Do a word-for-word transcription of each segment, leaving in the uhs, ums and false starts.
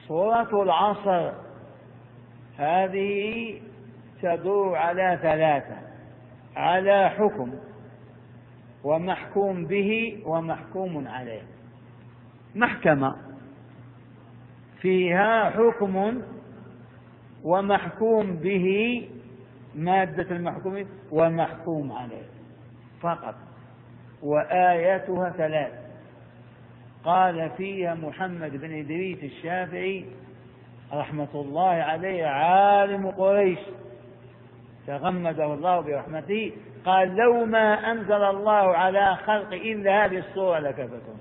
سورة العصر هذه تدور على ثلاثة: على حكم ومحكوم به ومحكوم عليه. محكمة فيها حكم ومحكوم به، مادة المحكوم ومحكوم عليه فقط، وآياتها ثلاث. قال فيها محمد بن إدريس الشافعي رحمة الله عليه عالم قريش تغمده الله برحمته، قال: لو ما أنزل الله على خلق إلا هذه الصورة لكفتهم.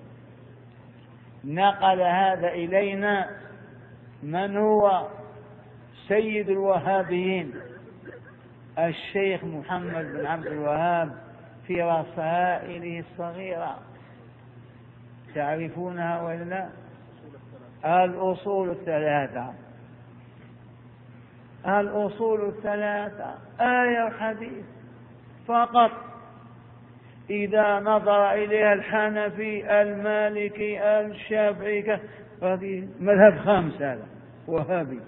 نقل هذا إلينا من هو سيد الوهابيين الشيخ محمد بن عبد الوهاب في رسائله الصغيرة، تعرفونها ولا؟ الأصول الثلاثة. الأصول الثلاثة آية وحديث فقط، إذا نظر إليها الحنفي المالكي الشافعي، هذه مذهب خامس، هذا وهابي.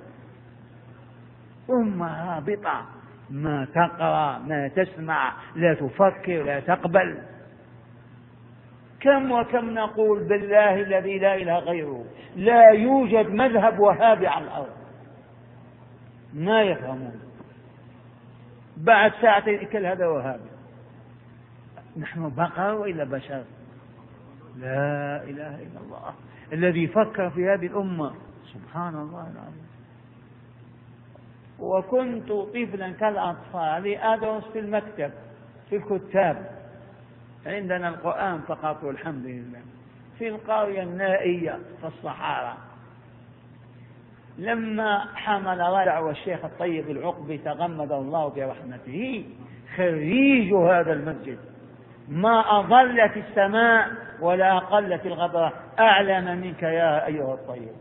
أمة هابطة، ما تقرأ ما تسمع، لا تفكر لا تقبل. كم وكم نقول بالله الذي لا إله غيره لا يوجد مذهب وهابي على الأرض، ما يفهمون. بعد ساعتين كل هذا وهابي. نحن بقر وإلا بشر؟ لا إله إلا الله الذي فكر في هذه الأمة، سبحان الله العظيم. وكنت طفلا كالأطفال أدرس في المكتب في الكتاب، عندنا القرآن فقط والحمد لله، في القرية النائية في الصحراء. لما حمل دعوة الشيخ الطيب العقبي تغمد الله برحمته خريج هذا المسجد، ما أظلت السماء ولا أقلت الغبرة أعلم منك يا أيها الطيب.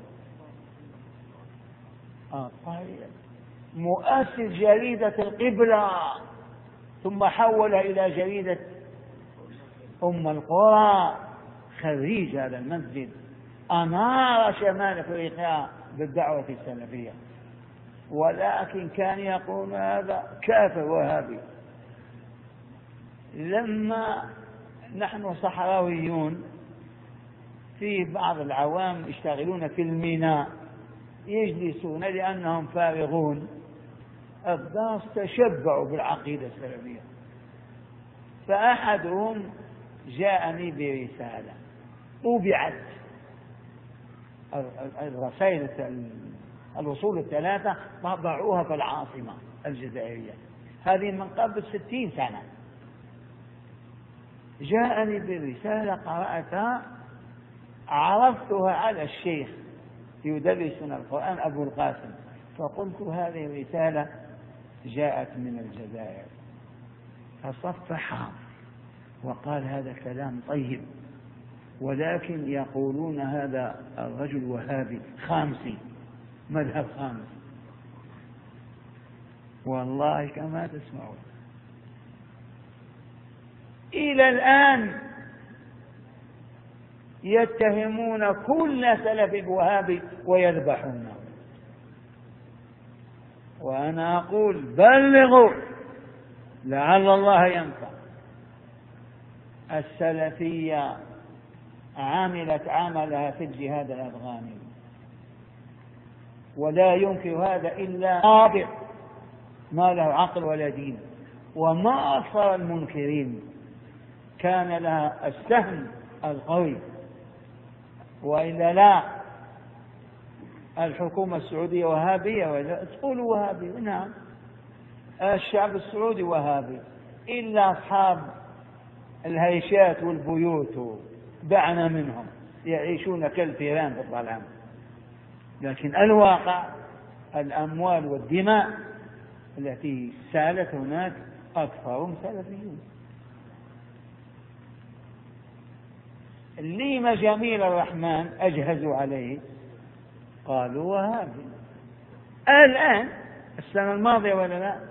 آه طيب. مؤسس جريدة القبلة، ثم حول إلى جريدة أم القرى، خريج هذا المسجد، أنار شمال أفريقيا بالدعوة السلفية، ولكن كان يقول هذا كافر وهابي. لما نحن صحراويون في بعض العوام يشتغلون في الميناء يجلسون لأنهم فارغون الدرس، تشبعوا بالعقيدة السلفية. فأحدهم جاءني برسالة طبعت، الرسائل الوصول الثلاثة طبعوها في العاصمة الجزائرية، هذه من قبل ستين سنة. جاءني بالرسالة قرأتها، عرفتها على الشيخ يدرسنا القرآن أبو القاسم، فقلت هذه الرسالة جاءت من الجزائر. فصفح وقال هذا كلام طيب، ولكن يقولون هذا الرجل وهابي خامسي، مذهب خامس. والله كما تسمعون إلى الآن يتهمون كل سلف وهابي ويذبحونه. وأنا أقول بلغوا لعل الله ينفع. السلفية عملت عملها في الجهاد الأفغاني، ولا ينكر هذا إلا قابض ما له عقل ولا دين، وما أكثر المنكرين. كان لها السهم القوي، وإلا لا. الحكومة السعودية وهابية ولا تقولوا وهابي؟ نعم، الشعب السعودي وهابي، إلا أصحاب الهيشات والبيوت دعنا منهم، يعيشون كالفيران في الظلام. لكن الواقع الأموال والدماء التي سالت هناك أكثرهم سلفيون. لما جميل الرحمن أجهزوا عليه قالوا وهابي. الآن السنة الماضية ولا لا؟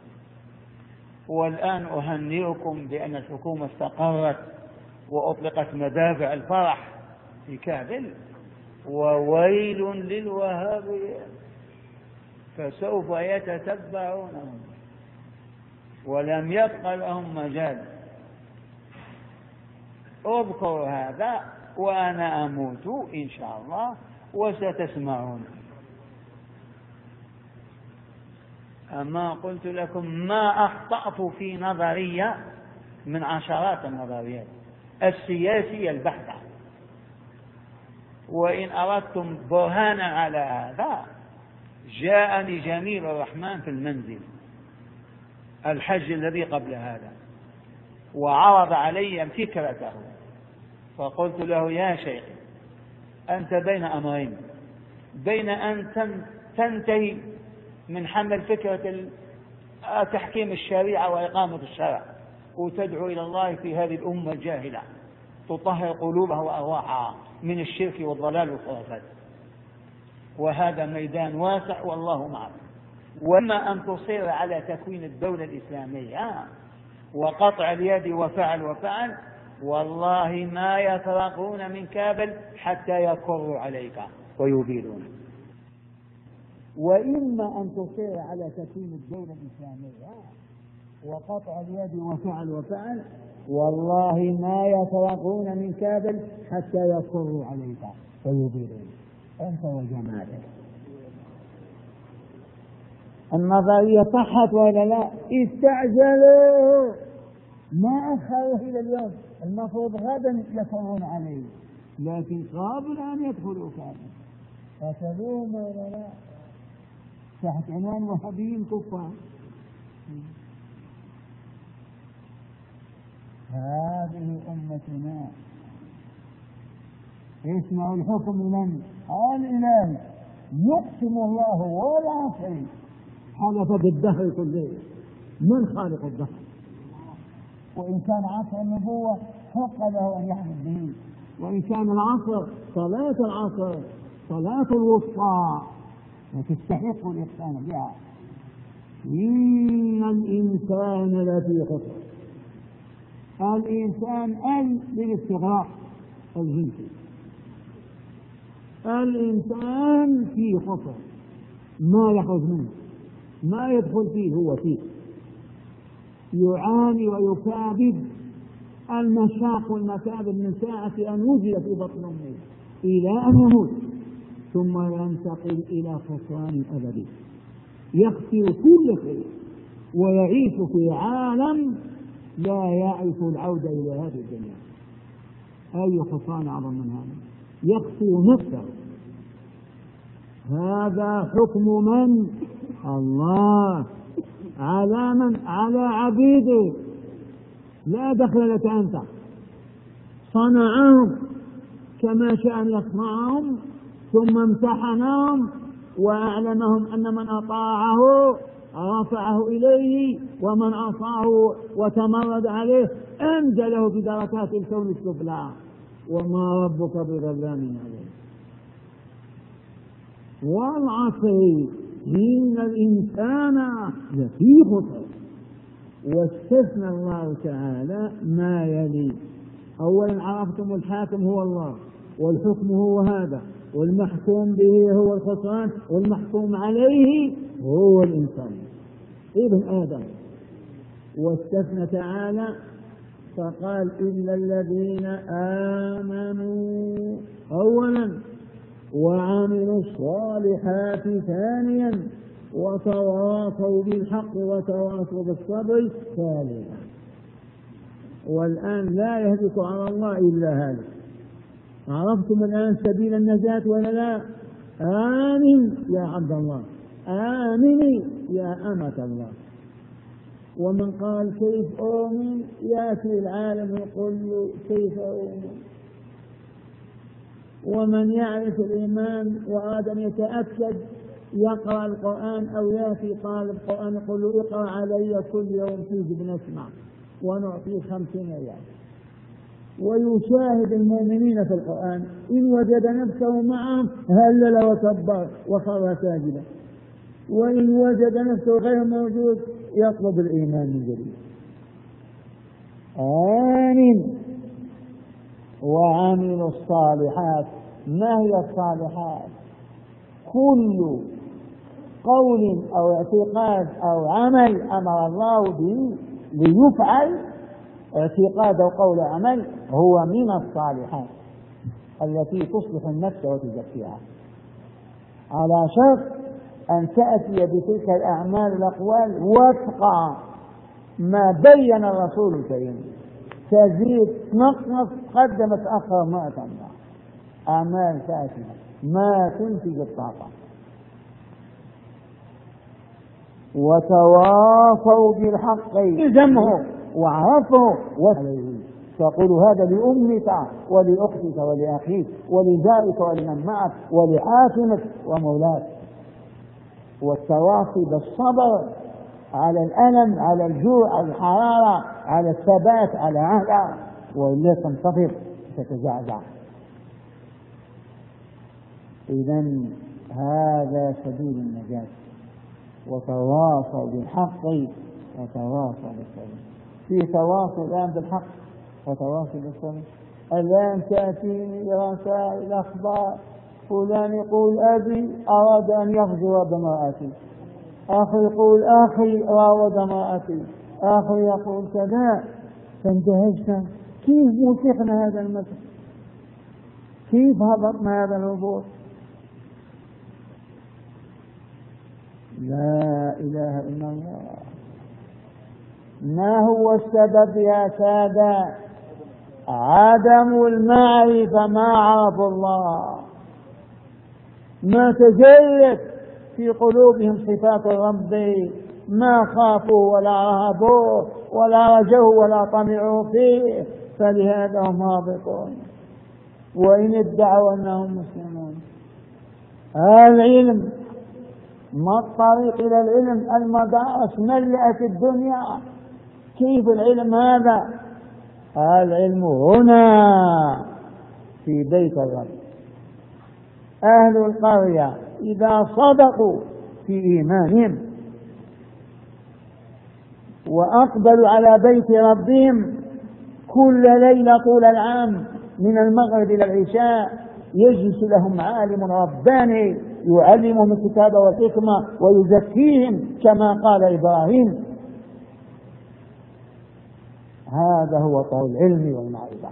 والآن أهنئكم بأن الحكومة استقرت وأطلقت مدافع الفرح في كابل، وويل للوهابية فسوف يتتبعون ولم يبق لهم مجال. اذكروا هذا وأنا أموت إن شاء الله وستسمعون. أما قلت لكم ما أخطأت في نظرية من عشرات النظريات السياسية البحتة، وإن أردتم برهانا على هذا جاءني جميل الرحمن في المنزل الحج الذي قبل هذا وعرض علي فكرته، فقلت له يا شيخ أنت بين أمرين، بين أن تنتهي من حمل فكرة تحكيم الشريعة وإقامة الشرع وتدعو إلى الله في هذه الأمة الجاهلة تطهر قلوبها وأرواحها من الشرك والضلال والخرافات، وهذا ميدان واسع والله معك، وما أن تصير على تكوين الدولة الإسلامية وقطع اليد وفعل وفعل والله ما يفرقون من كابل حتى يكروا عليك ويبيدون. وإما أن تصير على تكوين الدولة الإسلامية وقطع اليد وفعل وفعل والله ما يفرقون من كابل حتى يكروا عليك ويبيدون أنت وجمالك. النظرية صحت ولا لا؟ استعجلوا ما أخروه إلى اليوم، المفروض غدا يكرون عليه، لكن قبل أن يدخلوا كابل فسلوهم ولا لا؟ تحت عنوان وهابيين كفار. هذه أمتنا. اسمعوا الحكم لمن؟ الإله يقسم الله والعصر حلف بالدهر كله. من خالق الدهر؟ وإن كان عصر النبوة حق له أن يحلف به، وإن كان العصر صلاة العصر صلاة الوسطى وتستحق الإحسان بها. إن الإنسان لفي خسر. الإنسان ال للاستغراق الجنسي، الإنسان في خسر، ما يخرج منه ما يدخل فيه هو فيه، يعاني ويكابد المشاق والمكابد من ساعة أن وجد في بطن أمه إلى أن يموت، ثم ينتقل إلى خسران أبدي، يخسر كل شيء ويعيش في عالم لا يعرف العودة إلى هذه الدنيا. أي خسران أعظم من هذا؟ يخسر نفسه. هذا حكم من؟ الله على من؟ على عبيده، لا دخل لك أنت. صنعهم كما شاء أن يصنعهم ثم امتحنهم وأعلمهم أن من أطاعه رفعه إليه ومن عصاه وتمرد عليه أنزله في دركات الكون السفلى وما ربك بظلام عليه. والعصر إن الإنسان لفي خسر. واستثنى الله تعالى ما يلي. أولا عرفتم الحاكم هو الله والحكم هو هذا والمحكوم به هو الخسران والمحكوم عليه هو الإنسان ابن آدم. واستثنى تعالى فقال إلا الذين آمنوا أولا وعملوا الصالحات ثانيا وتواصوا بالحق وتواصوا بالصبر ثالثا. والآن لا يهلك على الله إلا هذا. عرفتم الآن سبيل النجاة ولا لا؟ آمن يا عبد الله، آمني يا أمة الله. ومن قال كيف أؤمن يأتي العالم يقول له كيف أؤمن. ومن يعرف الإيمان وأراد أن يتأكد يقرأ القرآن أو يأتي طالب القرآن يقول له اقرأ علي كل يوم تيجي بنسمع ونعطيه خمسين ريال. ويشاهد المؤمنين في القرآن إن وجد نفسه معهم هلل وكبر وخر ساجدا، وإن وجد نفسه غير موجود يطلب الإيمان من جديد. آمن وعملوا الصالحات ما هي الصالحات؟ كل قول أو اعتقاد أو عمل أمر الله به ليفعل، اعتقاد أو قول عمل، هو من الصالحات التي تصلح النفس وتزكيها، على شرط أن تأتي بتلك الأعمال الأقوال وفق ما بين الرسول الكريم، تزيد تنقص قدم تأخر ما تنفع، أعمال فاسدة ما تنتج الطاقة. وتواصوا بالحق إلزمه وعرفه وعليه، تقول هذا لأمك ولأختك ولأخيك ولجارك ولمن معك ولحاكمك ومولاك. والتواصي بالصبر على الألم، على الجوع، على الحرارة، على الثبات على عهده، وإلا تنتظر تتزعزع. إذن هذا سبيل النجاة. وتواصوا بالحق وتواصوا بالصبر. في تواصل الآن بالحق وتواصل بالصبر. الآن تأتيني رسائل أخبار فلان يقول أبي أراد أن يغزو بامرأتي، آخر يقول أخي راود امرأتي، آخر يقول كذا، فانتهجنا. كيف وثقنا هذا المثل؟ كيف هبطنا هذا الهبوط؟ لا إله إلا الله. ما هو السبب يا سادة؟ عدم المعرفة، ما عرفوا الله، ما تجلت في قلوبهم صفات الرب، ما خافوا ولا رهبوه ولا رجوه ولا طمعوا فيه، فلهذا هم هابطون وإن ادعوا أنهم مسلمون. العلم، ما الطريق إلى العلم؟ المدارس ملأت الدنيا. كيف العلم هذا؟ العلم هنا في بيت الرب. أهل القرية إذا صدقوا في إيمانهم وأقبلوا على بيت ربهم كل ليلة طول العام من المغرب إلى العشاء يجلس لهم عالم رباني يعلمهم الكتاب والحكمة ويزكيهم كما قال إبراهيم. هذا هو طول العلم والمعرفة.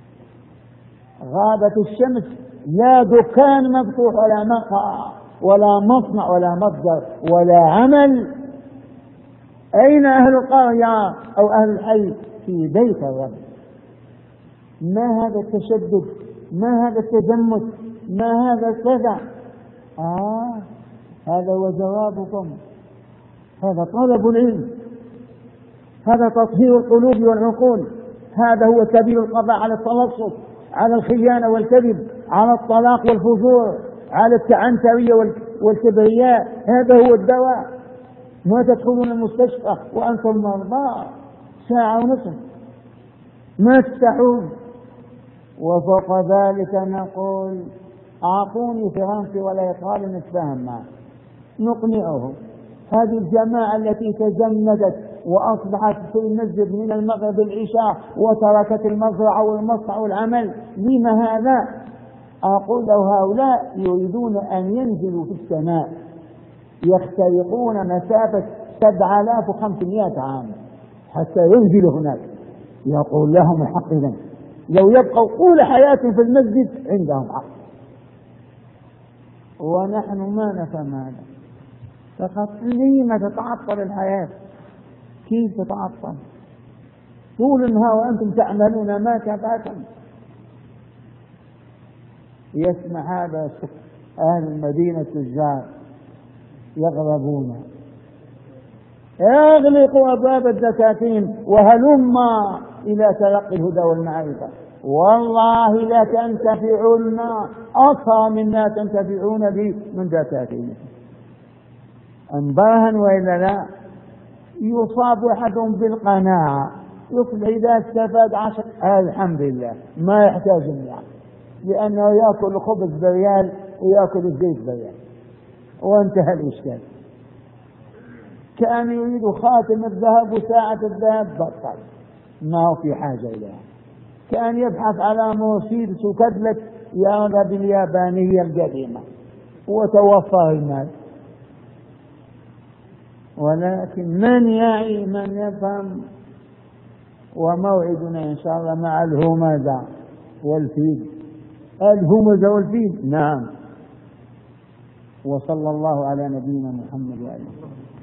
غابت الشمس، لا دكان مفتوح ولا مقهى ولا مصنع ولا متجر ولا عمل. أين أهل القرية أو أهل الحي؟ في بيت الرب. ما هذا التشدد؟ ما هذا التجمد؟ ما هذا الكذا؟ آه هذا هو جوابكم. هذا طلب العلم، هذا تطهير القلوب والعقول، هذا هو سبيل القضاء على التلصق، على الخيانة والكذب، على الطلاق والفجور، على التعنترية والكبرياء. هذا هو الدواء. ما تدخلون المستشفى وأنتم مرضى ساعة ونصف، ما تستحون. وفوق ذلك نقول أعطوني فرنسي ولا يقال نتفاهم معه، نقنعه. هذه الجماعة التي تجمدت وأصبحت في المسجد من المغرب العشاء وتركت المزرعة والمصنع والعمل، لما هذا؟ أقول له هؤلاء يريدون أن ينزلوا في السماء، يخترقون مسافة سبعة آلاف وخمسمائة عام حتى ينزلوا هناك. يقول لهم الحق إذن، لو يبقوا طول حياتهم في المسجد عندهم حق، ونحن ما نفهم هذا. فقط لما تتعطل الحياة؟ كيف تتعطل؟ طول النهار وأنتم تعملون ما كفاكم. يسمع هذا أهل المدينة التجار يغضبون، اغلقوا أبواب الدكاكين وهلما إلى تلقي الهدى والمعرفة، والله لا تنتفعون أكثر مما تنتفعون به من دكاكين. انبرهن وإلا لا؟ يصاب أحدهم بالقناعة، يصبح إذا استفاد عشر الحمد لله ما يحتاج النعم، لأنه يأكل الخبز بريال ويأكل الزيت بريال وانتهى الإشكال. كان يريد خاتم الذهب وساعة الذهب بطل، ما هو في حاجة إليها. كان يبحث على مرسيدس وكادلك يأخذ باليابانية القديمة وتوفاه الناس. ولكن من يعي من يفهم. وموعدنا إن شاء الله مع الهمزة والفيل. الهمزة والفيل، نعم. وصلى الله على نبينا محمد وآله.